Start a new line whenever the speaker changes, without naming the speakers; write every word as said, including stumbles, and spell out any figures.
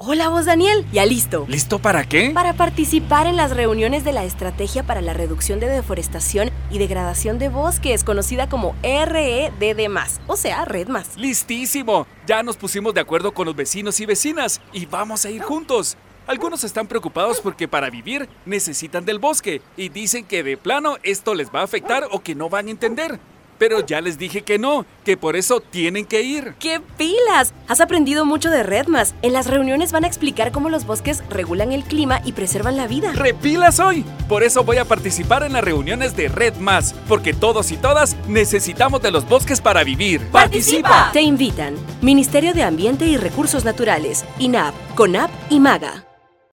Hola vos, Daniel, ¿ya listo?
¿Listo para qué?
Para participar en las reuniones de la Estrategia para la Reducción de Deforestación y Degradación de Bosques, conocida como R E D D más, o sea, Red Más.
¡Listísimo! Ya nos pusimos de acuerdo con los vecinos y vecinas y vamos a ir juntos. Algunos están preocupados porque para vivir necesitan del bosque y dicen que de plano esto les va a afectar o que no van a entender. Pero ya les dije que no, que por eso tienen que ir.
¡Qué pilas! Has aprendido mucho de Red Más. En las reuniones van a explicar cómo los bosques regulan el clima y preservan la vida.
¡Repilas hoy! Por eso voy a participar en las reuniones de Red Más, porque todos y todas necesitamos de los bosques para vivir.
¡Participa! Te invitan Ministerio de Ambiente y Recursos Naturales, I N A P, CONAP y MAGA.